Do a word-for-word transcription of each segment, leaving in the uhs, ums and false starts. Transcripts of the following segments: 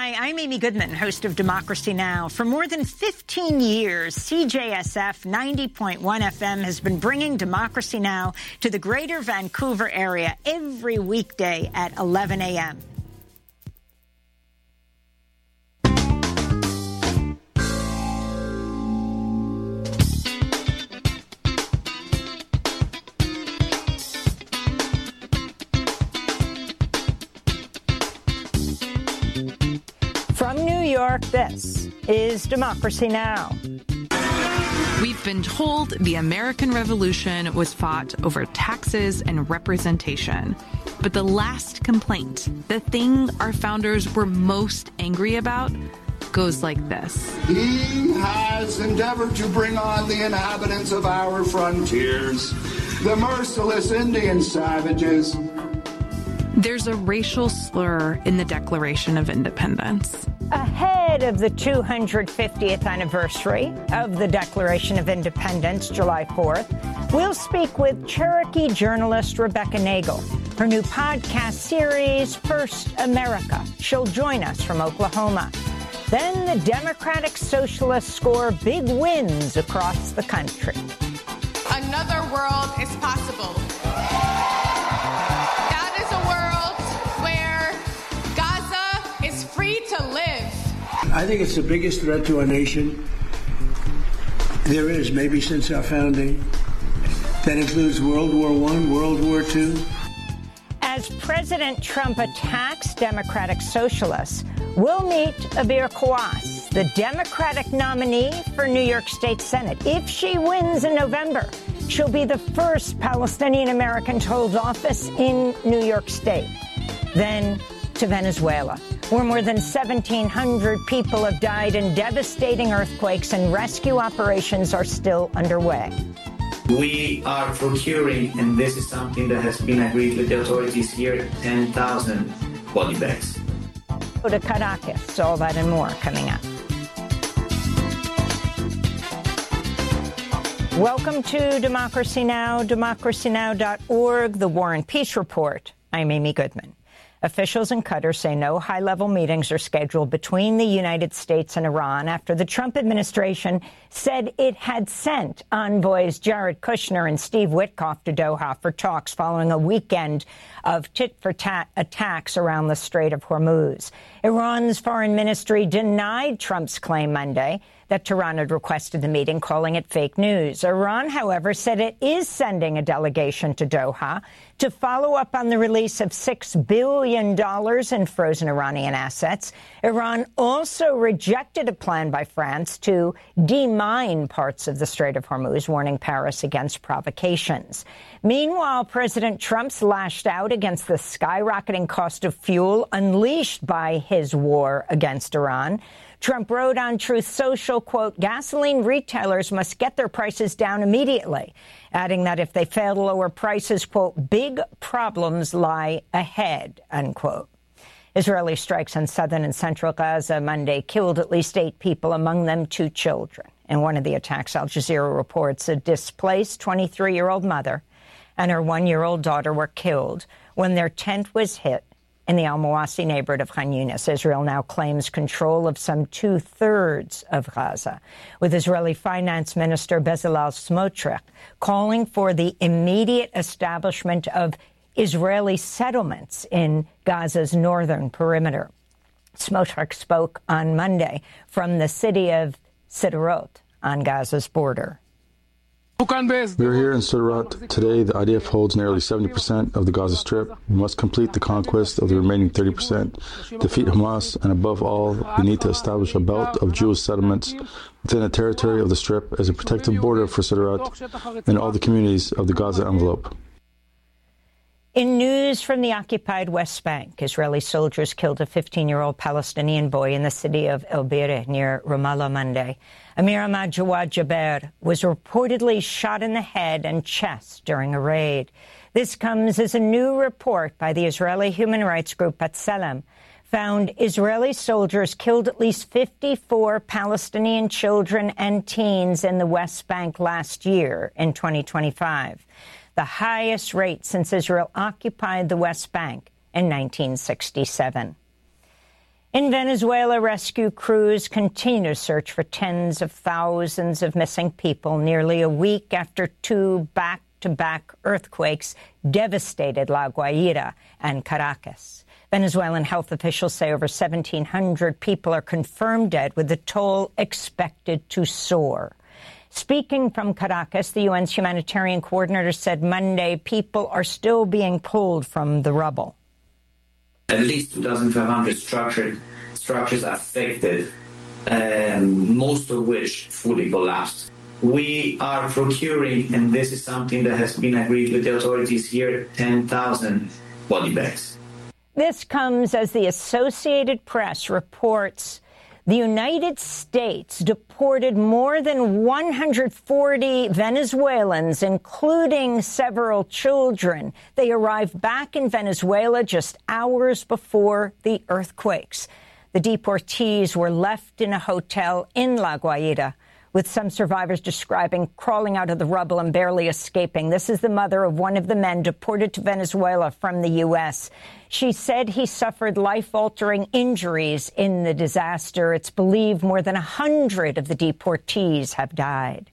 Hi, I'm Amy Goodman, host of Democracy Now! For more than fifteen years, C J S F ninety point one F M has been bringing Democracy Now! To the greater Vancouver area every weekday at eleven a m From New York, this is Democracy Now! We've been told the American Revolution was fought over taxes and representation. But the last complaint, the thing our founders were most angry about, goes like this. He has endeavored to bring on the inhabitants of our frontiers, the merciless Indian savages. There's a racial slur in the Declaration of Independence. Ahead of the two hundred fiftieth anniversary of the Declaration of Independence, July fourth, we'll speak with Cherokee journalist Rebecca Nagle. Her new podcast series, First America. She'll join us from Oklahoma. Then the Democratic Socialists score big wins across the country. Another world is possible. That is a world where Gaza is free to live. I think it's the biggest threat to our nation there is, maybe since our founding. That includes World War One, World War Two. As President Trump attacks Democratic Socialists, we'll meet Abir Khawass, the Democratic nominee for New York State Senate. If she wins in November, she'll be the first Palestinian-American to hold office in New York State. Then to Venezuela, where more than seventeen hundred people have died in devastating earthquakes and rescue operations are still underway. We are procuring, and this is something that has been agreed with the authorities here, ten thousand body bags. Go to Caracas, all that and more coming up. Welcome to Democracy Now!, democracy now dot org, the War and Peace Report. I'm Amy Goodman. Officials in Qatar say no high-level meetings are scheduled between the United States and Iran after the Trump administration said it had sent envoys Jared Kushner and Steve Witkoff to Doha for talks following a weekend of tit-for-tat attacks around the Strait of Hormuz. Iran's foreign ministry denied Trump's claim Monday that Tehran had requested the meeting, calling it fake news. Iran, however, said it is sending a delegation to Doha to follow up on the release of six billion dollars in frozen Iranian assets. Iran also rejected a plan by France to demine parts of the Strait of Hormuz, warning Paris against provocations. Meanwhile, President Trump's lashed out against the skyrocketing cost of fuel unleashed by his war against Iran. Trump wrote on Truth Social, quote, gasoline retailers must get their prices down immediately, adding that if they fail to lower prices, quote, big problems lie ahead, unquote. Israeli strikes on southern and central Gaza Monday killed at least eight people, among them two children. In one of the attacks, Al Jazeera reports a displaced twenty-three-year-old mother and her one-year-old daughter were killed when their tent was hit in the Al-Mawasi neighborhood of Khan Yunis. Israel now claims control of some two-thirds of Gaza, with Israeli Finance Minister Bezalel Smotrich calling for the immediate establishment of Israeli settlements in Gaza's northern perimeter. Smotrich spoke on Monday from the city of Sderot on Gaza's border. We're here in Sderot. Today, the I D F holds nearly seventy percent of the Gaza Strip. We must complete the conquest of the remaining thirty percent, defeat Hamas, and above all, we need to establish a belt of Jewish settlements within the territory of the Strip as a protective border for Sderot and all the communities of the Gaza envelope. In news from the occupied West Bank, Israeli soldiers killed a fifteen-year-old Palestinian boy in the city of El Beireh near Ramallah Monday. Amir Ahmad Jawad Jaber was reportedly shot in the head and chest during a raid. This comes as a new report by the Israeli human rights group B'Tselem found Israeli soldiers killed at least fifty-four Palestinian children and teens in the West Bank last year in twenty twenty-five. The highest rate since Israel occupied the West Bank in nineteen sixty-seven. In Venezuela, rescue crews continue to search for tens of thousands of missing people nearly a week after two back-to-back earthquakes devastated La Guaira and Caracas. Venezuelan health officials say over seventeen hundred people are confirmed dead, with the toll expected to soar. Speaking from Caracas, the U N's humanitarian coordinator said Monday people are still being pulled from the rubble. At least two thousand five hundred structure, structures affected, um, most of which fully collapsed. We are procuring, and this is something that has been agreed with the authorities here, ten thousand body bags. This comes as the Associated Press reports the United States deported more than one hundred forty Venezuelans, including several children. They arrived back in Venezuela just hours before the earthquakes. The deportees were left in a hotel in La Guaira, with some survivors describing crawling out of the rubble and barely escaping. This is the mother of one of the men deported to Venezuela from the U S. She said he suffered life-altering injuries in the disaster. It's believed more than one hundred of the deportees have died.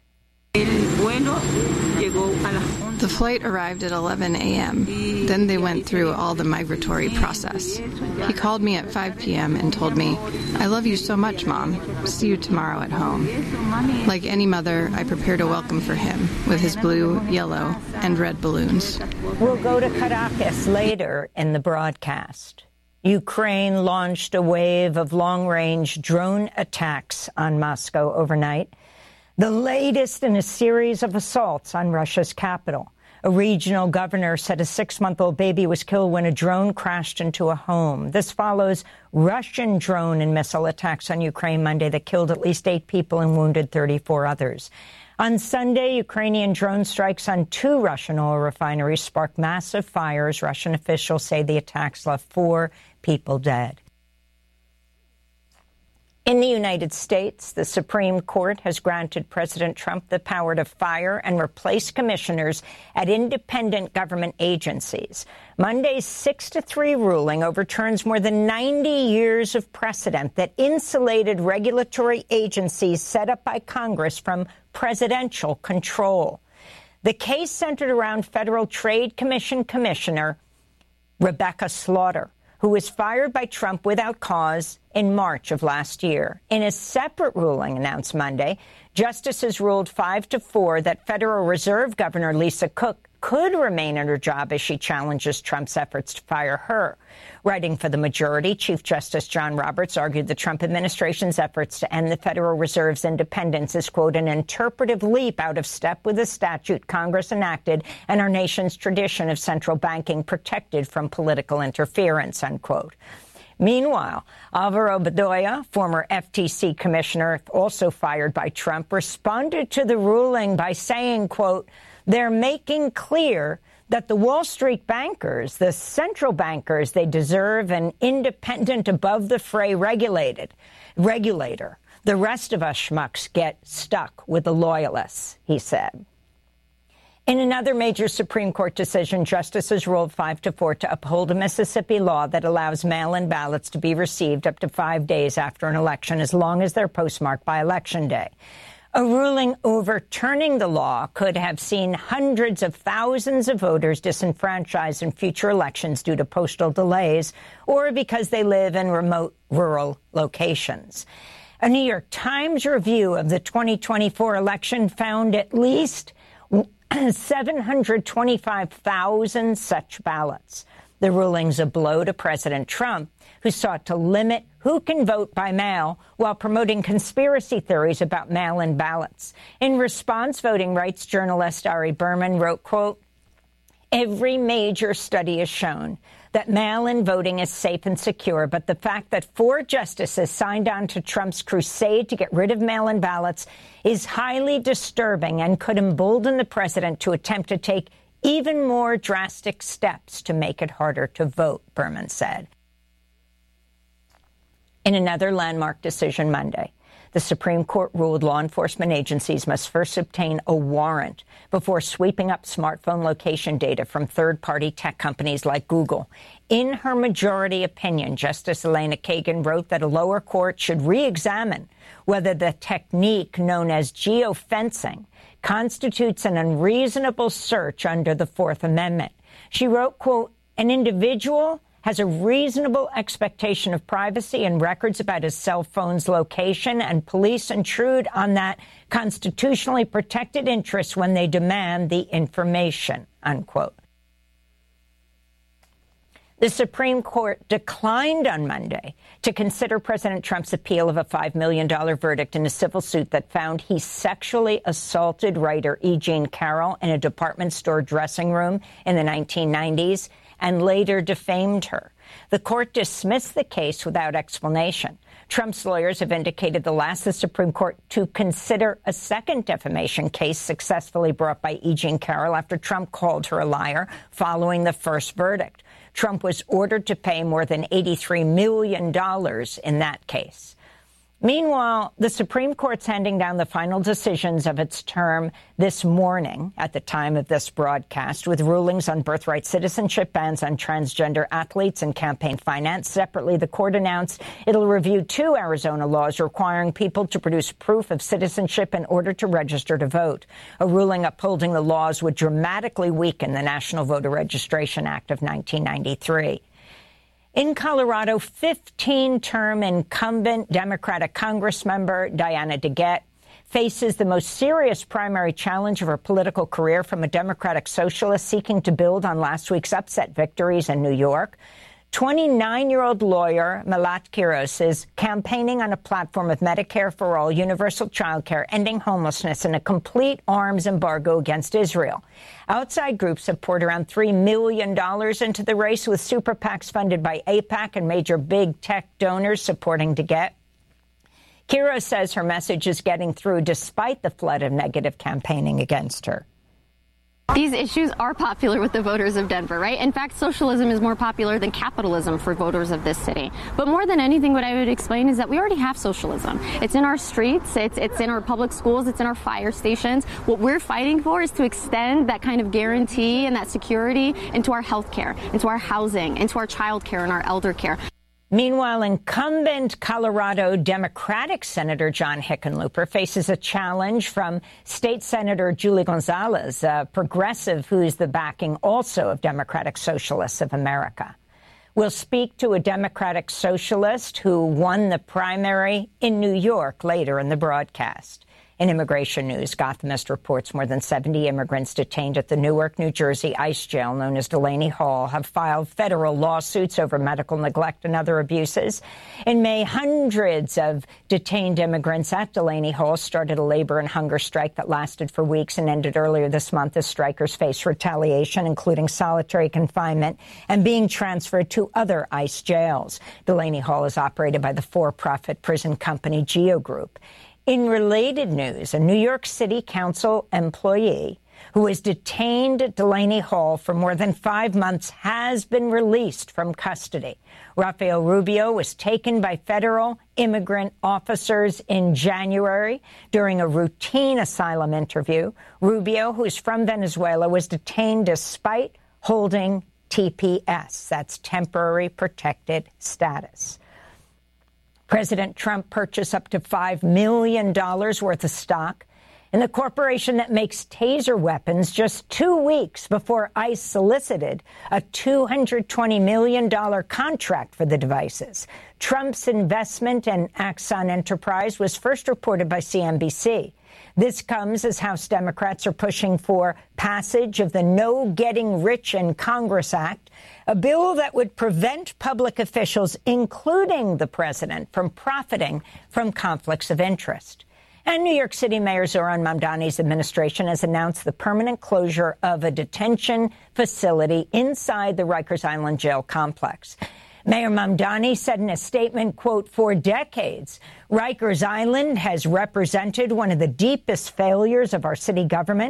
The flight arrived at eleven a.m. Then they went through all the migratory process. He called me at five p.m. and told me, "I love you so much, Mom. See you tomorrow at home." Like any mother, I prepared a welcome for him with his blue, yellow, and red balloons. We'll go to Caracas later in the broadcast. Ukraine launched a wave of long-range drone attacks on Moscow overnight, the latest in a series of assaults on Russia's capital. A regional governor said a six-month-old baby was killed when a drone crashed into a home. This follows Russian drone and missile attacks on Ukraine Monday that killed at least eight people and wounded thirty-four others. On Sunday, Ukrainian drone strikes on two Russian oil refineries sparked massive fires. Russian officials say the attacks left four people dead. In the United States, the Supreme Court has granted President Trump the power to fire and replace commissioners at independent government agencies. Monday's six to three ruling overturns more than ninety years of precedent that insulated regulatory agencies set up by Congress from presidential control. The case centered around Federal Trade Commission Commissioner Rebecca Slaughter, who was fired by Trump without cause in March of last year. In a separate ruling announced Monday, justices ruled five to four that Federal Reserve Governor Lisa Cook could remain in her job as she challenges Trump's efforts to fire her. Writing for the majority, Chief Justice John Roberts argued the Trump administration's efforts to end the Federal Reserve's independence is, quote, an interpretive leap out of step with the statute Congress enacted and our nation's tradition of central banking protected from political interference, unquote. Meanwhile, Alvaro Bedoya, former F T C commissioner, also fired by Trump, responded to the ruling by saying, quote, they're making clear that the Wall Street bankers, the central bankers, they deserve an independent, above-the-fray regulated regulator. The rest of us schmucks get stuck with the loyalists, he said. In another major Supreme Court decision, justices ruled five to four to uphold a Mississippi law that allows mail-in ballots to be received up to five days after an election, as long as they're postmarked by Election Day. A ruling overturning the law could have seen hundreds of thousands of voters disenfranchised in future elections due to postal delays or because they live in remote rural locations. A New York Times review of the twenty twenty-four election found at least seven hundred twenty-five thousand such ballots. The ruling's a blow to President Trump, who sought to limit who can vote by mail while promoting conspiracy theories about mail-in ballots. In response, voting rights journalist Ari Berman wrote, quote, every major study has shown that mail-in voting is safe and secure, but the fact that four justices signed on to Trump's crusade to get rid of mail-in ballots is highly disturbing and could embolden the president to attempt to take even more drastic steps to make it harder to vote, Berman said. In another landmark decision Monday, The Supreme Court ruled law enforcement agencies must first obtain a warrant before sweeping up smartphone location data from third-party tech companies like Google. In her majority opinion, Justice Elena Kagan wrote that a lower court should re-examine whether the technique known as geofencing constitutes an unreasonable search under the Fourth Amendment. She wrote, quote, an individual has a reasonable expectation of privacy and records about his cell phone's location, and police intrude on that constitutionally protected interest when they demand the information, unquote. The Supreme Court declined on Monday to consider President Trump's appeal of a five million dollars verdict in a civil suit that found he sexually assaulted writer E. Jean Carroll in a department store dressing room in the nineteen nineties and later defamed her. The court dismissed the case without explanation. Trump's lawyers have indicated they'll ask the Supreme Court to consider a second defamation case successfully brought by E. Jean Carroll after Trump called her a liar following the first verdict. Trump was ordered to pay more than eighty-three million dollars in that case. Meanwhile, the Supreme Court's handing down the final decisions of its term this morning at the time of this broadcast, with rulings on birthright citizenship, bans on transgender athletes, and campaign finance. Separately, the court announced it'll review two Arizona laws requiring people to produce proof of citizenship in order to register to vote. A ruling upholding the laws would dramatically weaken the National Voter Registration Act of nineteen ninety-three. In Colorado, fifteen-term incumbent Democratic Congressmember Diana DeGette faces the most serious primary challenge of her political career from a Democratic socialist seeking to build on last week's upset victories in New York. twenty-nine-year-old lawyer Malat Quiros is campaigning on a platform of Medicare for all, universal child care, ending homelessness, and a complete arms embargo against Israel. Outside groups have poured around three million dollars into the race, with super PACs funded by AIPAC and major big tech donors supporting DeGette. Quiros says her message is getting through despite the flood of negative campaigning against her. These issues are popular with the voters of Denver, right? In fact, socialism is more popular than capitalism for voters of this city. But more than anything, what I would explain is that we already have socialism. It's in our streets, it's it's in our public schools, it's in our fire stations. What we're fighting for is to extend that kind of guarantee and that security into our health care, into our housing, into our child care and our elder care. Meanwhile, incumbent Colorado Democratic Senator John Hickenlooper faces a challenge from State Senator Julie Gonzalez, a progressive who's the backing also of Democratic Socialists of America. We'll speak to a Democratic Socialist who won the primary in New York later in the broadcast. In immigration news, Gothamist reports more than seventy immigrants detained at the Newark, New Jersey ICE jail known as Delaney Hall have filed federal lawsuits over medical neglect and other abuses. In May, hundreds of detained immigrants at Delaney Hall started a labor and hunger strike that lasted for weeks and ended earlier this month as strikers faced retaliation, including solitary confinement and being transferred to other ICE jails. Delaney Hall is operated by the for-profit prison company Geo Group. In related news, a New York City Council employee who was detained at Delaney Hall for more than five months has been released from custody. Rafael Rubio was taken by federal immigrant officers in January during a routine asylum interview. Rubio, who is from Venezuela, was detained despite holding T P S, that's temporary protected status. President Trump purchased up to five million dollars worth of stock in the corporation that makes taser weapons just two weeks before ICE solicited a two hundred twenty million dollars contract for the devices. Trump's investment in Axon Enterprise was first reported by C N B C. This comes as House Democrats are pushing for passage of the No Getting Rich in Congress Act, a bill that would prevent public officials, including the president, from profiting from conflicts of interest. And New York City Mayor Zohran Mamdani's administration has announced the permanent closure of a detention facility inside the Rikers Island jail complex. Mayor Mamdani said in a statement, quote, for decades, Rikers Island has represented one of the deepest failures of our city government.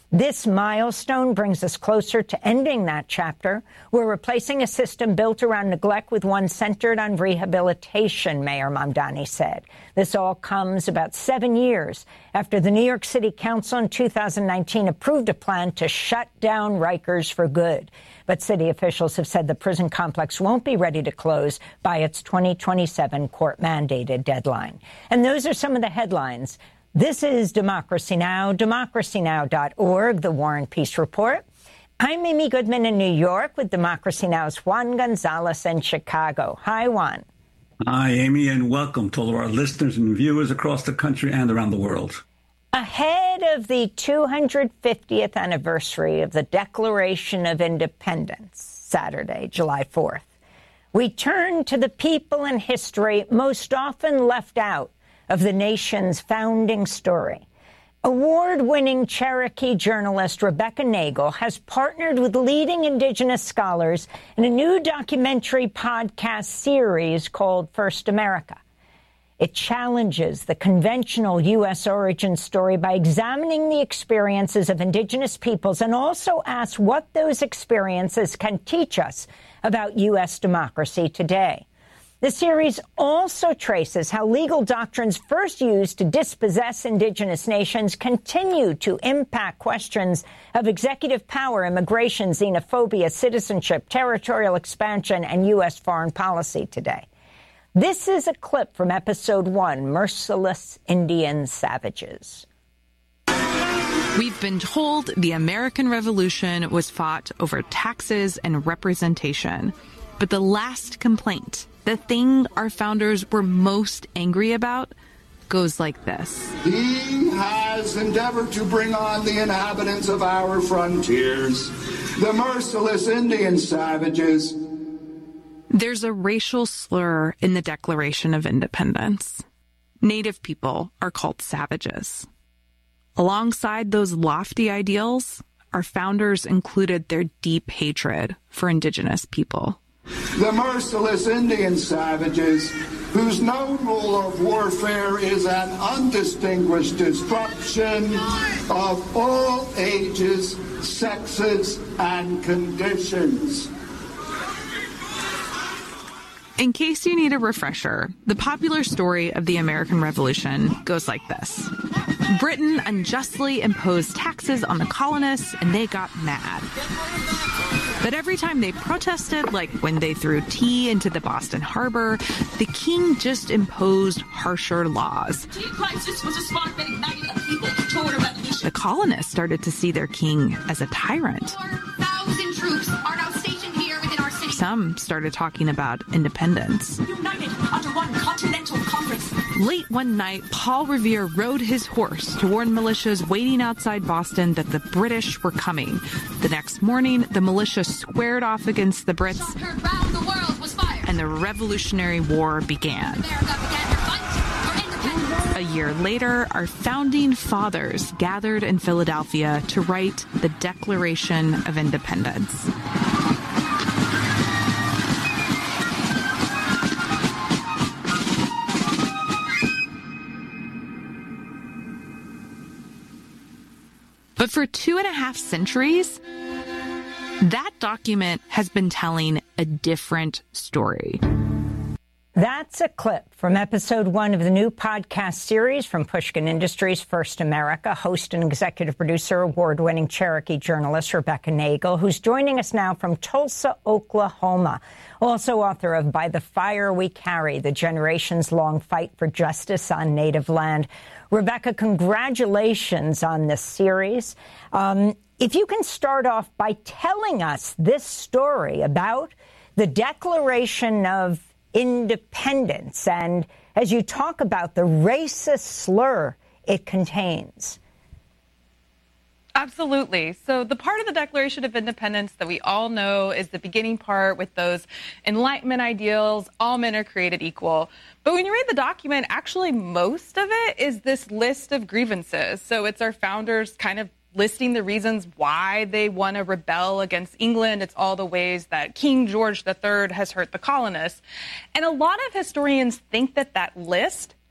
This milestone brings us closer to ending that chapter. We're replacing a system built around neglect with one centered on rehabilitation, Mayor Mamdani said. This all comes about seven years after the New York City Council in two thousand nineteen approved a plan to shut down Rikers for good. But city officials have said the prison complex won't be ready to close by its twenty twenty-seven court-mandated deadline. And those are some of the headlines. This is Democracy Now!, democracy now dot org, the War and Peace Report. I'm Amy Goodman in New York with Democracy Now!'s Juan Gonzalez in Chicago. Hi, Juan. Hi, Amy, and welcome to all of our listeners and viewers across the country and around the world. Ahead of the two hundred fiftieth anniversary of the Declaration of Independence, Saturday, July fourth, we turn to the people and history most often left out of the nation's founding story. Award-winning Cherokee journalist Rebecca Nagle has partnered with leading Indigenous scholars in a new documentary podcast series called First America. It challenges the conventional U S origin story by examining the experiences of Indigenous peoples and also asks what those experiences can teach us about U S democracy today. The series also traces how legal doctrines first used to dispossess Indigenous nations continue to impact questions of executive power, immigration, xenophobia, citizenship, territorial expansion, and U S foreign policy today. This is a clip from episode one, Merciless Indian Savages. We've been told the American Revolution was fought over taxes and representation. But the last complaint, the thing our founders were most angry about, goes like this. He has endeavored to bring on the inhabitants of our frontiers, the merciless Indian savages. There's a racial slur in the Declaration of Independence. Native people are called savages. Alongside those lofty ideals, our founders included their deep hatred for Indigenous people. The merciless Indian savages, whose known rule of warfare is an undistinguished destruction of all ages, sexes, and conditions. In case you need a refresher, the popular story of the American Revolution goes like this. Britain unjustly imposed taxes on the colonists, and they got mad. But every time they protested, like when they threw tea into the Boston Harbor, the king just imposed harsher laws. The colonists started to see their king as a tyrant. Thousand troops are now stationed here within our city. Some started talking about independence. United under one continental congress. Late one night, Paul Revere rode his horse to warn militias waiting outside Boston that the British were coming. The next morning, the militia squared off against the Brits, The world was fired. and the Revolutionary War began. America began their fight for independence. A year later, our founding fathers gathered in Philadelphia to write the Declaration of Independence. But for two and a half centuries, that document has been telling a different story. That's a clip from episode one of the new podcast series from Pushkin Industries, First America. Host and executive producer, award-winning Cherokee journalist Rebecca Nagle, who's joining us now from Tulsa, Oklahoma. Also author of By the Fire We Carry, the generations-long fight for justice on Native land. Rebecca, congratulations on this series. Um, if you can start off by telling us this story about the Declaration of Independence, and as you talk about the racist slur it contains. Absolutely. So the part of the Declaration of Independence that we all know is the beginning part with those Enlightenment ideals, all men are created equal. But when you read the document, actually most of it is this list of grievances. So it's our founders kind of listing the reasons why they want to rebel against England. It's all the ways that King George the Third has hurt the colonists. And a lot of historians think that that list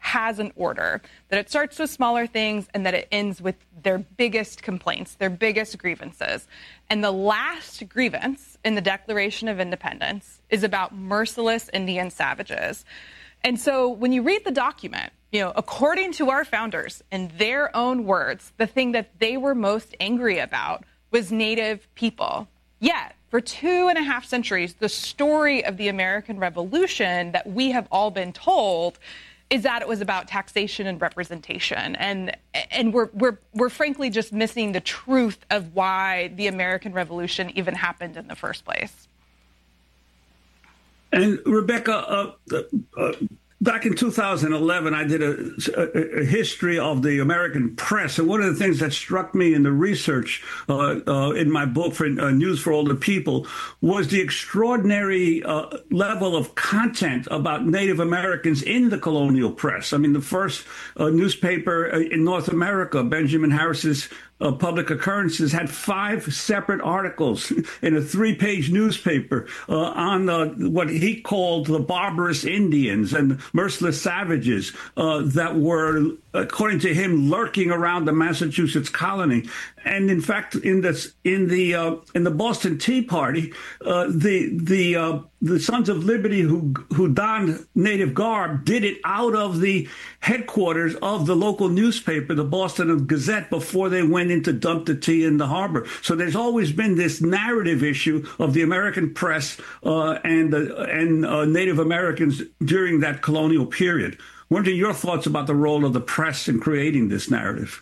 has an order, that it starts with smaller things and that it ends with their biggest complaints, their biggest grievances. And the last grievance in the Declaration of Independence is about merciless Indian savages. And so when you read the document, you know, according to our founders, in their own words, the thing that they were most angry about was Native people. Yet, for two and a half centuries, the story of the American Revolution that we have all been told is that it was about taxation and representation. And and we're we're we're frankly just missing the truth of why the American Revolution even happened in the first place. And Rebecca, uh, uh, back in two thousand eleven, I did a, a, a history of the American press. And one of the things that struck me in the research uh, uh, in my book for uh, News for Older People was the extraordinary uh, level of content about Native Americans in the colonial press. I mean, the first uh, newspaper in North America, Benjamin Harris's Uh, Public Occurrences, had five separate articles in a three-page newspaper uh, on uh, what he called the barbarous Indians and merciless savages uh, that were, according to him, lurking around the Massachusetts colony. And in fact, in this, in the uh, in the Boston Tea Party, uh, the the uh, the Sons of Liberty who who donned native garb did it out of the headquarters of the local newspaper, the Boston Gazette, before they went in to dump the tea in the harbor. So there's always been this narrative issue of the American press uh, and uh, and uh, Native Americans during that colonial period. What are your thoughts about the role of the press in creating this narrative?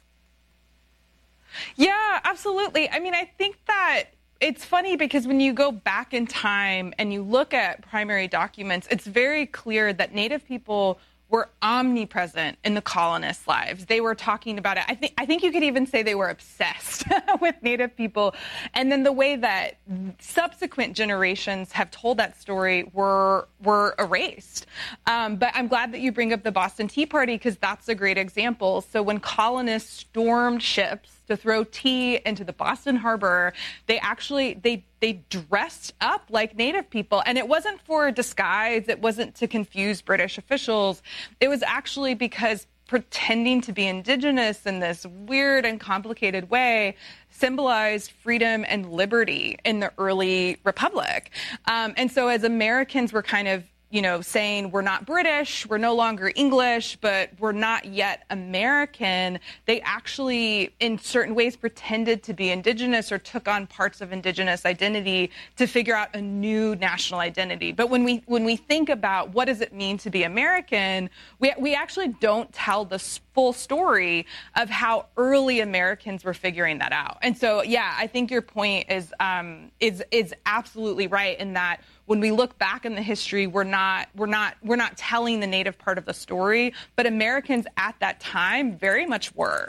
Yeah, absolutely. I mean, I think that it's funny because when you go back in time and you look at primary documents, it's very clear that Native people were omnipresent in the colonists' lives. They were talking about it. I think I think you could even say they were obsessed with Native people. And then the way that subsequent generations have told that story were were erased. Um, but I'm glad that you bring up the Boston Tea Party because that's a great example. So when colonists stormed ships to throw tea into the Boston Harbor, they actually they they dressed up like Native people. And it wasn't for disguise. It wasn't to confuse British officials. It was actually because pretending to be indigenous in this weird and complicated way symbolized freedom and liberty in the early republic. Um, and so as Americans were kind of you know, saying we're not British, we're no longer English, but we're not yet American, they actually, in certain ways, pretended to be indigenous or took on parts of indigenous identity to figure out a new national identity. But when we when we think about what does it mean to be American, we we actually don't tell the full story of how early Americans were figuring that out. And so, yeah, I think your point is um, is is absolutely right in that when we look back in the history, we're not we're not we're not telling the Native part of the story, but Americans at that time very much were.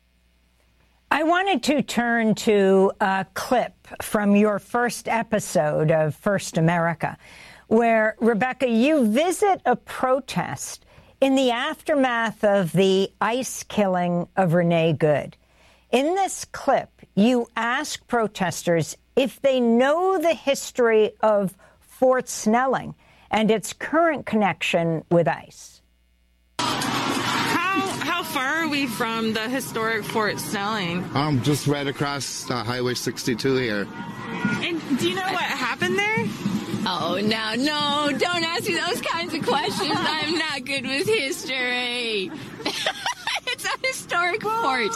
I wanted to turn to a clip from your first episode of First America, where, Rebecca, you visit a protest in the aftermath of the ICE killing of Renee Good. In this clip, you ask protesters if they know the history of Fort Snelling and its current connection with ICE. How how far are we from the historic Fort Snelling? Um, just right across uh, Highway sixty-two here. And do you know what happened there? Oh, no, no, don't ask me those kinds of questions. I'm not good with history. It's a historic fort.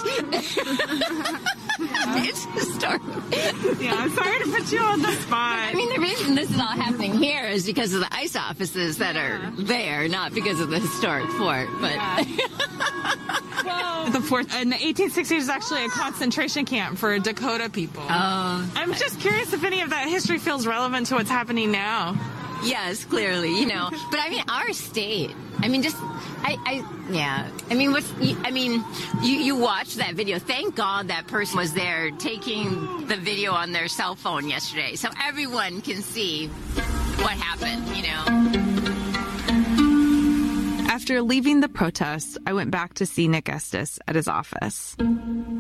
It's historic. Yeah, I'm sorry to put you on the spot. I mean, the reason this is all happening here is because of the ICE offices that yeah. are there, not because of the historic fort. But yeah. Well, the fort in the eighteen sixties is actually a concentration camp for Dakota people. Oh. I'm just curious if any of that history feels relevant to what's happening now. Yes, clearly, you know. But I mean, our state, I mean, just, I, I yeah. I mean, what's, I mean, you, you watch that video. Thank God that person was there taking the video on their cell phone yesterday. So everyone can see what happened, you know. After leaving the protest, I went back to see Nick Estes at his office. The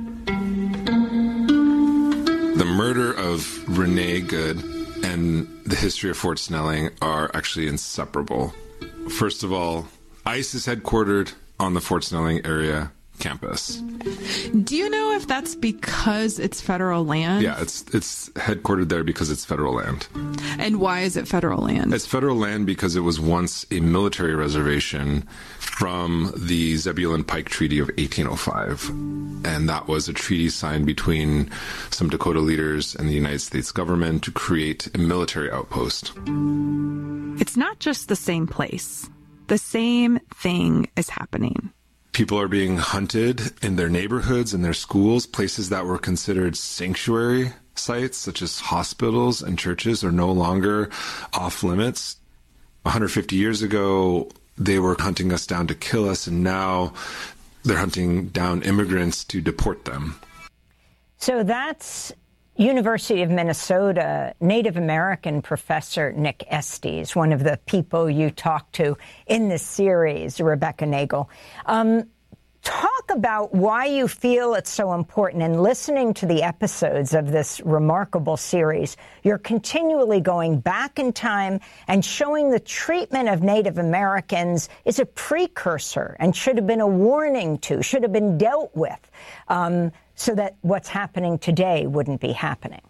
murder of Renee Good and the history of Fort Snelling are actually inseparable. First of all, ICE is headquartered on the Fort Snelling area campus. Do you know if that's because it's federal land? Yeah, it's it's headquartered there because it's federal land. And why is it federal land? It's federal land because it was once a military reservation from the Zebulon Pike Treaty of eighteen oh five. And that was a treaty signed between some Dakota leaders and the United States government to create a military outpost. It's not just the same place. The same thing is happening. People are being hunted in their neighborhoods and their schools. Places that were considered sanctuary sites, such as hospitals and churches, are no longer off limits. one hundred fifty years ago, they were hunting us down to kill us, and now they're hunting down immigrants to deport them. So that's University of Minnesota Native American professor Nick Estes, one of the people you talked to in this series, Rebecca Nagle. Um, talk about why you feel it's so important. In listening to the episodes of this remarkable series, you're continually going back in time and showing the treatment of Native Americans is a precursor and should have been a warning to, should have been dealt with. Um, so that what's happening today wouldn't be happening.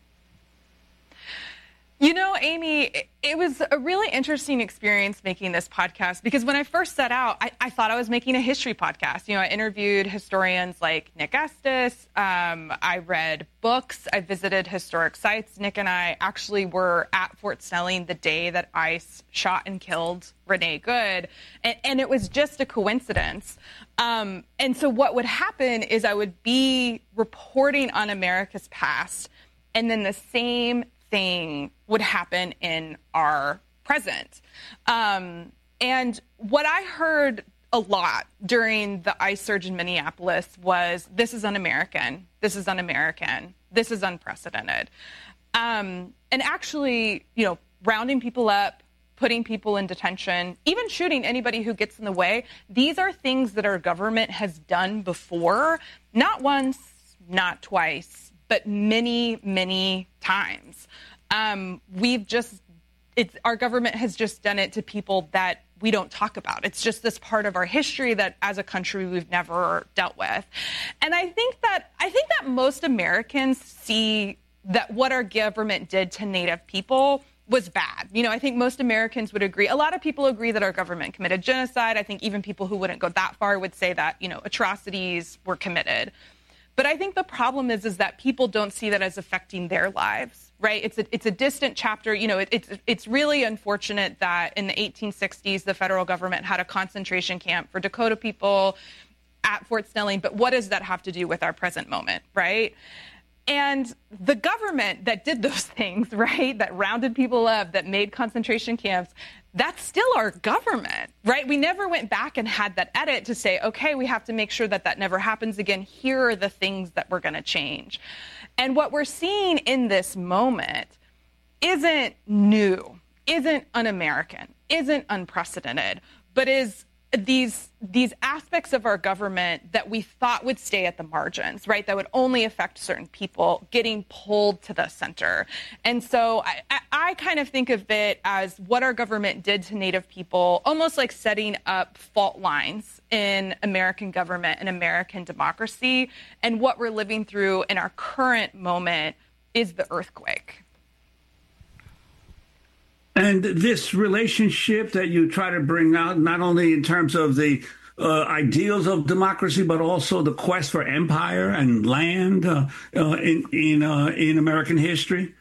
You know, Amy, it was a really interesting experience making this podcast because when I first set out, I, I thought I was making a history podcast. You know, I interviewed historians like Nick Estes. Um, I read books. I visited historic sites. Nick and I actually were at Fort Snelling the day that ICE shot and killed Renee Good. And, and it was just a coincidence. Um, and so what would happen is I would be reporting on America's past, and then the same thing would happen in our present. Um, and what I heard a lot during the ICE surge in Minneapolis was, this is un-American, this is un-American, this is unprecedented. Um, and actually, you know, rounding people up, putting people in detention, even shooting anybody who gets in the way, these are things that our government has done before, not once, not twice, but many, many times. Um, we've just, it's, our government has just done it to people that we don't talk about. It's just this part of our history that as a country we've never dealt with. And I think that, I think that most Americans see that what our government did to Native people was bad. You know, I think most Americans would agree. A lot of people agree that our government committed genocide. I think even people who wouldn't go that far would say that, you know, atrocities were committed. But I think the problem is, is that people don't see that as affecting their lives, right? It's a, it's a distant chapter. You know, it, it's, it's really unfortunate that in the eighteen sixties, the federal government had a concentration camp for Dakota people at Fort Snelling. But what does that have to do with our present moment, right? And the government that did those things, right, that rounded people up, that made concentration camps, that's still our government, right? We never went back and had that edit to say, okay, we have to make sure that that never happens again. Here are the things that we're going to change. And what we're seeing in this moment isn't new, isn't un-American, isn't unprecedented, but is these these aspects of our government that we thought would stay at the margins, right, that would only affect certain people, getting pulled to the center. And so I, I kind of think of it as what our government did to Native people, almost like setting up fault lines in American government and American democracy. And what we're living through in our current moment is the earthquake. And this relationship that you try to bring out, not only in terms of the uh, ideals of democracy, but also the quest for empire and land uh, uh, in in, uh, in American history.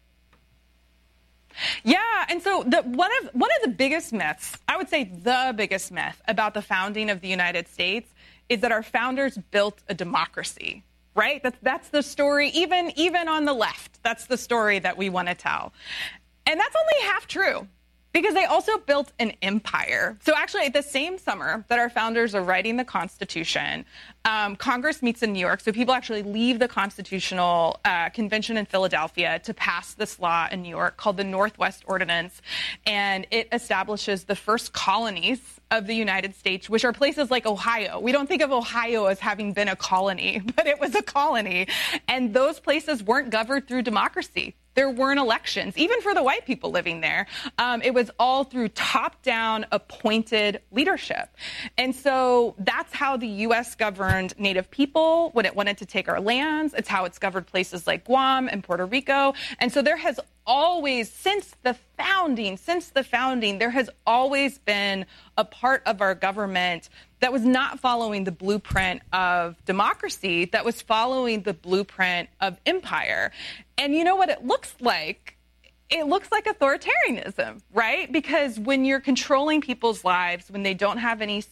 Yeah, and so the, one of one of the biggest myths, I would say the biggest myth about the founding of the United States is that our founders built a democracy, right? That's that's the story, even even on the left. That's the story that we want to tell. And that's only half true, because they also built an empire. So actually, the same summer that our founders are writing the Constitution, um, Congress meets in New York. So people actually leave the Constitutional uh, Convention in Philadelphia to pass this law in New York called the Northwest Ordinance. And it establishes the first colonies of the United States, which are places like Ohio. We don't think of Ohio as having been a colony, but it was a colony. And those places weren't governed through democracy. there weren't elections, even for the white people living there. Um, it was all through top-down appointed leadership. And so that's how the U S governed Native people when it wanted to take our lands. It's how it's governed places like Guam and Puerto Rico. And so there has always, since the founding, since the founding, there has always been a part of our government that was not following the blueprint of democracy, that was following the blueprint of empire. And you know what it looks like? It looks like authoritarianism, right? Because when you're controlling people's lives, when they don't have any